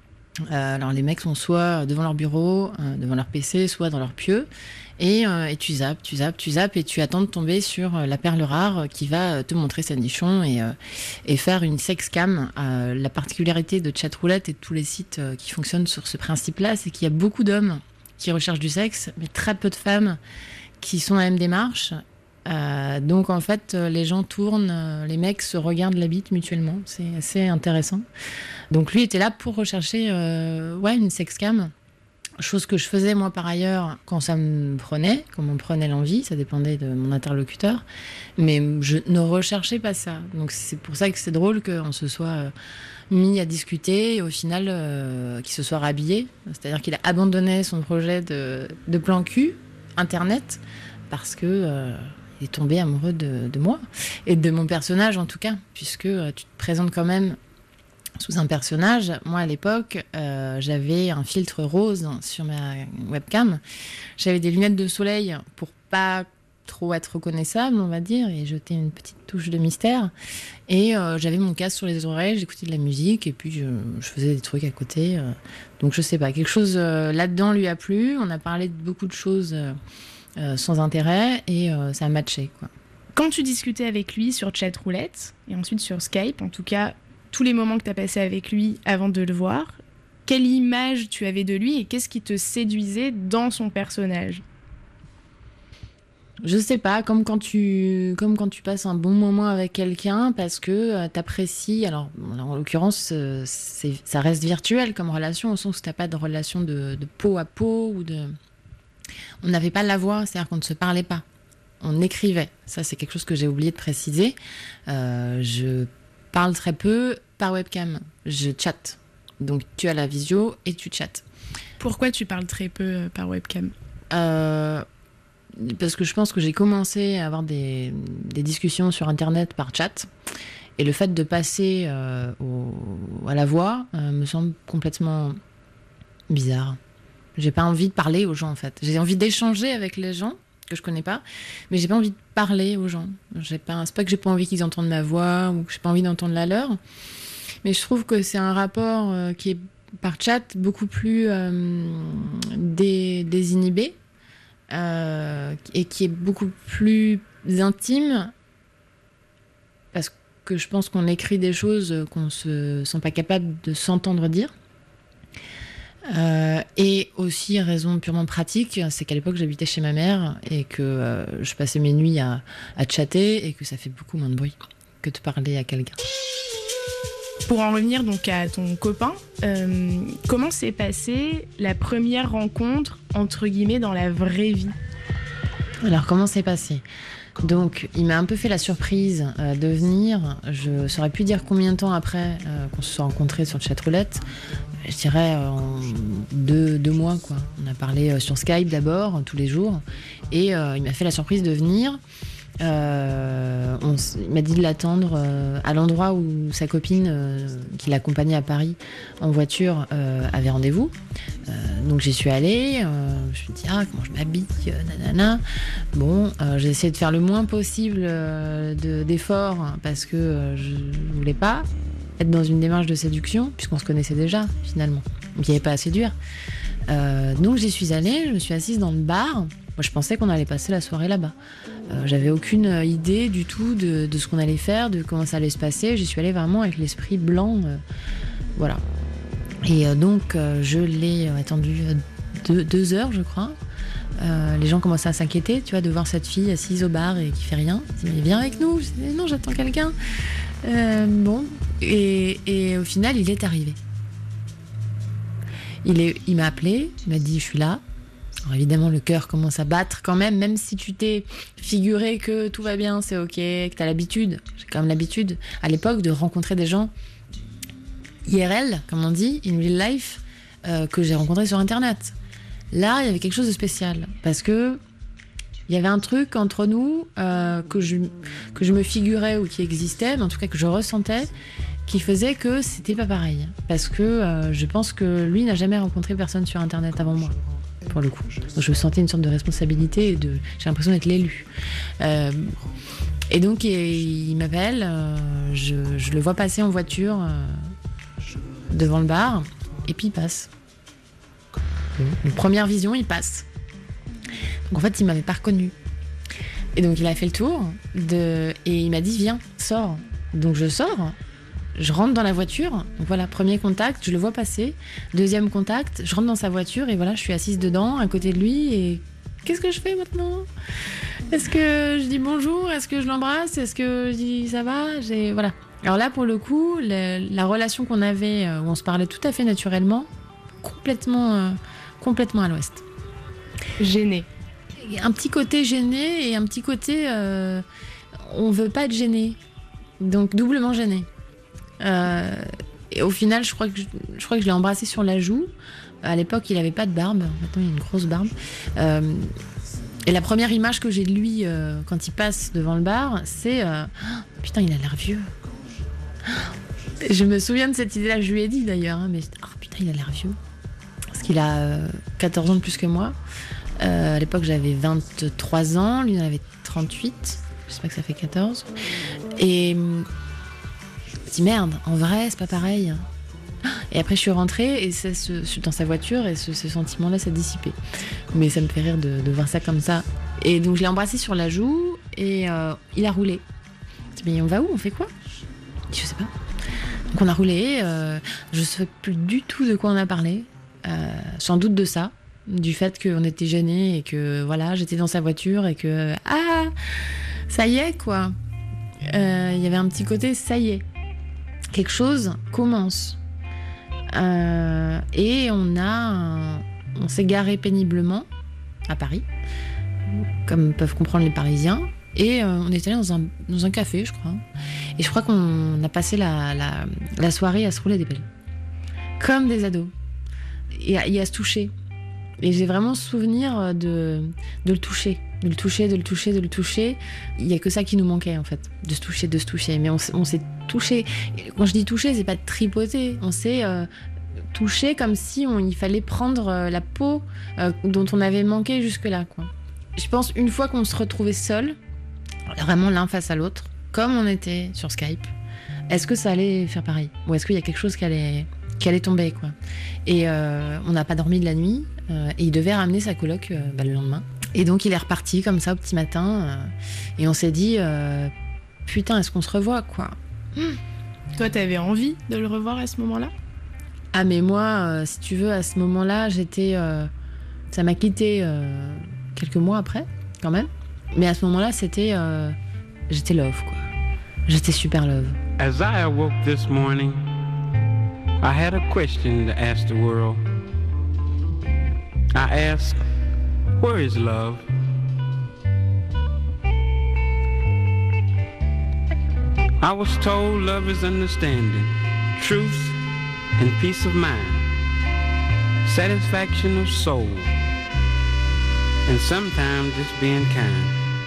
Euh, alors, les mecs sont soit devant leur bureau, euh, devant leur P C, soit dans leur pieu. Et, euh, et tu zappes, tu zappes, tu zappes, et tu attends de tomber sur euh, la perle rare qui va te montrer sa nichon et, euh, et faire une sex cam. Euh, la particularité de Chatroulette et de tous les sites euh, qui fonctionnent sur ce principe-là, c'est qu'il y a beaucoup d'hommes qui recherchent du sexe, mais très peu de femmes qui sont à la même démarche. Euh, donc en fait, les gens tournent, euh, les mecs se regardent la bite mutuellement. C'est assez intéressant. Donc lui était là pour rechercher euh, ouais, une sex cam. Chose que je faisais moi par ailleurs quand ça me prenait, quand on me prenait l'envie, ça dépendait de mon interlocuteur, mais je ne recherchais pas ça. Donc c'est pour ça que c'est drôle qu'on se soit euh, mis à discuter et au final euh, qu'il se soit rhabillé, c'est-à-dire qu'il a abandonné son projet de, de plan cul, internet, parce que euh, il est tombé amoureux de, de moi et de mon personnage en tout cas, puisque euh, tu te présentes quand même sous un personnage. Moi, à l'époque, euh, j'avais un filtre rose sur ma webcam. J'avais des lunettes de soleil pour pas trop être reconnaissable, on va dire, et jeter une petite touche de mystère. Et euh, j'avais mon casque sur les oreilles, j'écoutais de la musique, et puis je, je faisais des trucs à côté. Euh, donc, je sais pas, quelque chose euh, là-dedans lui a plu. On a parlé de beaucoup de choses euh, euh, sans intérêt, et euh, ça a matché, quoi. Quand tu discutais avec lui sur Chatroulette, et ensuite sur Skype, en tout cas, tous les moments que tu as passés avec lui avant de le voir, quelle image tu avais de lui et qu'est-ce qui te séduisait dans son personnage ? Je sais pas, comme quand tu, comme quand tu passes un bon moment avec quelqu'un parce que euh, t'apprécies. Alors, en l'occurrence, euh, c'est, ça reste virtuel comme relation, au sens où t'as pas de relation de, de peau à peau ou de. On n'avait pas la voix, c'est-à-dire qu'on ne se parlait pas. On écrivait. Ça, c'est quelque chose que j'ai oublié de préciser. Euh, je parle très peu par webcam. Je chatte. Donc, tu as la visio et tu chattes. Pourquoi tu parles très peu par webcam ? euh, Parce que je pense que j'ai commencé à avoir des, des discussions sur Internet par chat. Et le fait de passer euh, au, à la voix euh, me semble complètement bizarre. J'ai pas envie de parler aux gens, en fait. J'ai envie d'échanger avec les gens que je connais pas, mais j'ai pas envie de parler aux gens. J'ai pas, c'est pas que j'ai pas envie qu'ils entendent ma voix ou que j'ai pas envie d'entendre la leur, mais je trouve que c'est un rapport euh, qui est par chat beaucoup plus euh, dé, désinhibé euh, et qui est beaucoup plus intime parce que je pense qu'on écrit des choses qu'on se sent pas capable de s'entendre dire. Euh, et aussi, raison purement pratique, c'est qu'à l'époque j'habitais chez ma mère et que euh, je passais mes nuits à, à chatter et que ça fait beaucoup moins de bruit que de parler à quelqu'un. Pour en revenir donc à ton copain, euh, comment s'est passée la première rencontre entre guillemets dans la vraie vie ? Alors, comment c'est passé ? Donc, il m'a un peu fait la surprise euh, de venir. Je saurais plus dire combien de temps après euh, qu'on se soit rencontrés sur le chatroulette. Je dirais euh, en deux, deux mois, quoi. On a parlé euh, sur Skype d'abord, tous les jours. Et euh, il m'a fait la surprise de venir. Euh, on, il m'a dit de l'attendre euh, à l'endroit où sa copine, euh, qui l'accompagnait à Paris en voiture, euh, avait rendez-vous. Euh, donc j'y suis allée. Euh, je me suis dit, ah, comment je m'habille, euh, nanana. Bon, euh, j'ai essayé de faire le moins possible euh, de, d'efforts parce que euh, je ne voulais pas être dans une démarche de séduction, puisqu'on se connaissait déjà, finalement. Donc il n'y avait pas à séduire. Euh, donc j'y suis allée, je me suis assise dans le bar. Moi, je pensais qu'on allait passer la soirée là-bas. Euh, j'avais aucune idée du tout de, de ce qu'on allait faire, de comment ça allait se passer. J'y suis allée vraiment avec l'esprit blanc. Euh, voilà. Et euh, donc, euh, je l'ai attendu deux, deux heures, je crois. Euh, les gens commençaient à s'inquiéter, tu vois, de voir cette fille assise au bar et qui fait rien. Ils disaient, mais viens avec nous. Je disais, non, j'attends quelqu'un. Euh, bon. Et, et au final, il est arrivé. Il, est, il m'a appelé, il m'a dit, je suis là. Alors évidemment, le cœur commence à battre quand même, même si tu t'es figuré que tout va bien, c'est ok, que t'as l'habitude. J'ai quand même l'habitude, à l'époque, de rencontrer des gens I R L, comme on dit, in real life, euh, que j'ai rencontrés sur Internet. Là, il y avait quelque chose de spécial, parce que il y avait un truc entre nous euh, que, je, que je me figurais ou qui existait, mais en tout cas que je ressentais, qui faisait que c'était pas pareil. Parce que euh, je pense que lui n'a jamais rencontré personne sur Internet avant moi. Pour le coup. Donc, je sentais une sorte de responsabilité et de... j'ai l'impression d'être l'élu. Euh... Et donc, il, il m'appelle, euh, je, je le vois passer en voiture euh, devant le bar, et puis il passe. Une première vision, il passe. Donc, en fait, il m'avait pas reconnu. Et donc, il a fait le tour, de... et il m'a dit, viens, sors. Donc, je sors. Je rentre dans la voiture, donc voilà, premier contact, je le vois passer. Deuxième contact, je rentre dans sa voiture et voilà, je suis assise dedans, à côté de lui. Et qu'est-ce que je fais maintenant ? Est-ce que je dis bonjour ? Est-ce que je l'embrasse ? Est-ce que je dis ça va ? J'ai... Voilà. Alors là, pour le coup, la, la relation qu'on avait, où on se parlait tout à fait naturellement, complètement, euh, complètement à l'ouest. Gêné. Un petit côté gêné et un petit côté... Euh, on veut pas être gêné. Donc doublement gêné. Euh, et au final, je crois que je, je crois que je l'ai embrassé sur la joue. À l'époque, il avait pas de barbe. Maintenant, il a une grosse barbe. Euh, et la première image que j'ai de lui euh, quand il passe devant le bar, c'est euh, oh, putain, il a l'air vieux. Je me souviens de cette idée-là. Je lui ai dit d'ailleurs, hein, mais oh, putain, il a l'air vieux. Parce qu'il a euh, quatorze ans de plus que moi. Euh, à l'époque, j'avais vingt-trois ans. Lui, il en avait trente-huit. J'espère que ça fait quatorze. Et je me dis merde, en vrai, c'est pas pareil. Et après, je suis rentrée et c'est ce, je suis dans sa voiture et ce, ce sentiment-là s'est dissipé. Mais ça me fait rire de, de voir ça comme ça. Et donc, je l'ai embrassé sur la joue et euh, il a roulé. Je me dis, mais on va où ? On fait quoi ? Je sais pas. Donc, on a roulé. Euh, je sais plus du tout de quoi on a parlé. Euh, sans doute de ça. Du fait qu'on était gênés et que voilà, j'étais dans sa voiture et que ah, ça y est, quoi. Il euh, y avait un petit côté, ça y est. Quelque chose commence. Euh, et on a, on s'est garé péniblement à Paris, comme peuvent comprendre les Parisiens, et euh, on est allé dans un, dans un café, je crois. Et je crois qu'on a passé la, la, la soirée à se rouler des pelles, comme des ados, et à, et à se toucher. Et j'ai vraiment souvenir de, de le toucher, de le toucher, de le toucher, de le toucher. Il n'y a que ça qui nous manquait, en fait, de se toucher, de se toucher. Mais on, on s'est touché. Quand je dis toucher, c'est pas tripoter. On s'est euh, touché comme si on, il fallait prendre euh, la peau euh, dont on avait manqué jusque-là, quoi. Je pense, une fois qu'on se retrouvait seuls, vraiment l'un face à l'autre, comme on était sur Skype, est-ce que ça allait faire pareil ? Ou est-ce qu'il y a quelque chose qui allait, qui allait tomber, quoi ? Et euh, on n'a pas dormi de la nuit. Euh, et il devait ramener sa coloc euh, bah, le lendemain. Et donc il est reparti comme ça au petit matin. Euh, et on s'est dit, euh, putain, est-ce qu'on se revoit, quoi ? Mmh. Toi, t'avais envie de le revoir à ce moment-là ? Ah, mais moi, euh, si tu veux, à ce moment-là, j'étais... Euh, ça m'a quitté euh, quelques mois après, quand même. Mais à ce moment-là, c'était... Euh, j'étais love, quoi. J'étais super love. As I awoke this morning, I had a question to ask the world. I asked, where is love? I was told love is understanding, truth and peace of mind, satisfaction of soul, and sometimes just being kind.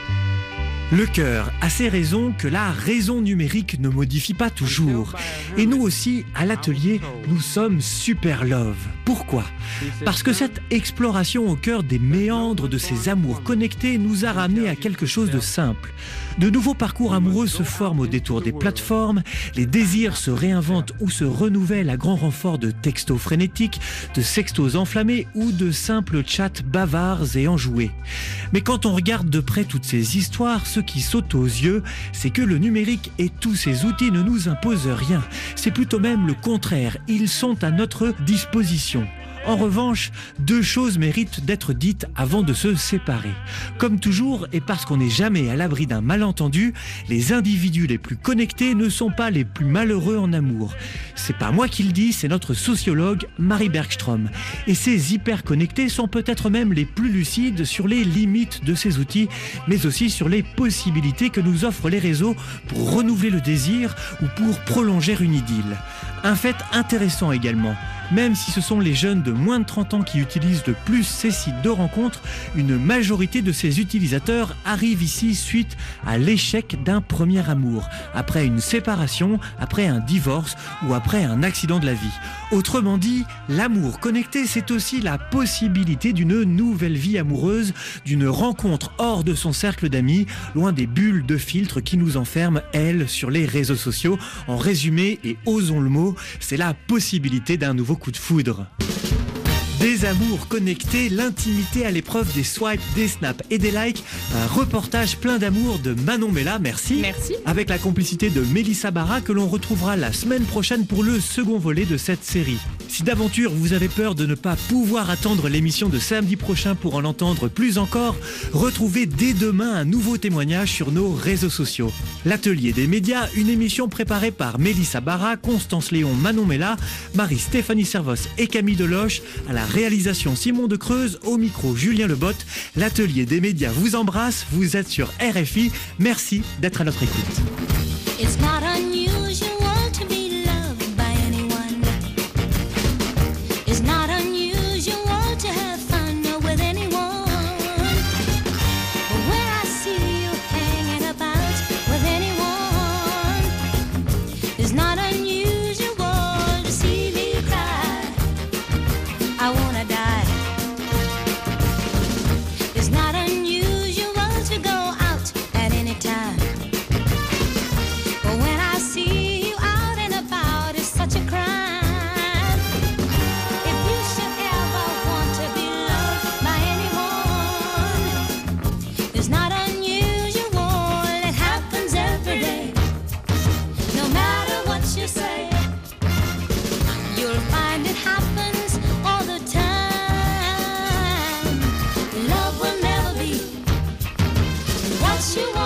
Le cœur a ses raisons que la raison numérique ne modifie pas toujours. Et nous aussi, à l'atelier, nous sommes super love. Pourquoi ? Parce que cette exploration au cœur des méandres de ces amours connectés nous a ramené à quelque chose de simple. De nouveaux parcours amoureux se forment au détour des plateformes, les désirs se réinventent ou se renouvellent à grand renfort de textos frénétiques, de sextos enflammés ou de simples chats bavards et enjoués. Mais quand on regarde de près toutes ces histoires, ce qui saute aux yeux, c'est que le numérique et tous ces outils ne nous imposent rien. C'est plutôt même le contraire, ils sont à notre disposition. En revanche, deux choses méritent d'être dites avant de se séparer. Comme toujours, et parce qu'on n'est jamais à l'abri d'un malentendu, les individus les plus connectés ne sont pas les plus malheureux en amour. C'est pas moi qui le dis, c'est notre sociologue Marie Bergstrom. Et ces hyper-connectés sont peut-être même les plus lucides sur les limites de ces outils, mais aussi sur les possibilités que nous offrent les réseaux pour renouveler le désir ou pour prolonger une idylle. Un fait intéressant également. Même si ce sont les jeunes de moins de trente ans qui utilisent le plus ces sites de rencontres, une majorité de ces utilisateurs arrivent ici suite à l'échec d'un premier amour, après une séparation, après un divorce ou après un accident de la vie. Autrement dit, l'amour connecté, c'est aussi la possibilité d'une nouvelle vie amoureuse, d'une rencontre hors de son cercle d'amis, loin des bulles de filtres qui nous enferment, elles, sur les réseaux sociaux. En résumé, et osons le mot, c'est la possibilité d'un nouveau coup de foudre. Des amours connectés, l'intimité à l'épreuve des swipes, des snaps et des likes. Un reportage plein d'amour de Manon Mella, merci. Merci. Avec la complicité de Mélissa Barra que l'on retrouvera la semaine prochaine pour le second volet de cette série. Si d'aventure vous avez peur de ne pas pouvoir attendre l'émission de samedi prochain pour en entendre plus encore, retrouvez dès demain un nouveau témoignage sur nos réseaux sociaux. L'Atelier des médias, une émission préparée par Mélissa Barra, Constance Léon, Manon Mella, Marie-Stéphanie Servos et Camille Deloche, à la réalisation Simon de Creuse, au micro Julien Lebotte. L'Atelier des médias vous embrasse, vous êtes sur R F I, merci d'être à notre écoute. It's not unusual to be loved by anyone. It's not unusual to have fun with anyone. But when I see you hanging about with anyone, it's not unusual to see me cry. I wanna die. It's not unusual to go out at any time. But when I see you out and about, it's such a crime. If you should ever want to be loved by anyone, it's not unusual, it happens every day. No matter what you say, you'll find it happens all the time. Love will never be what you want.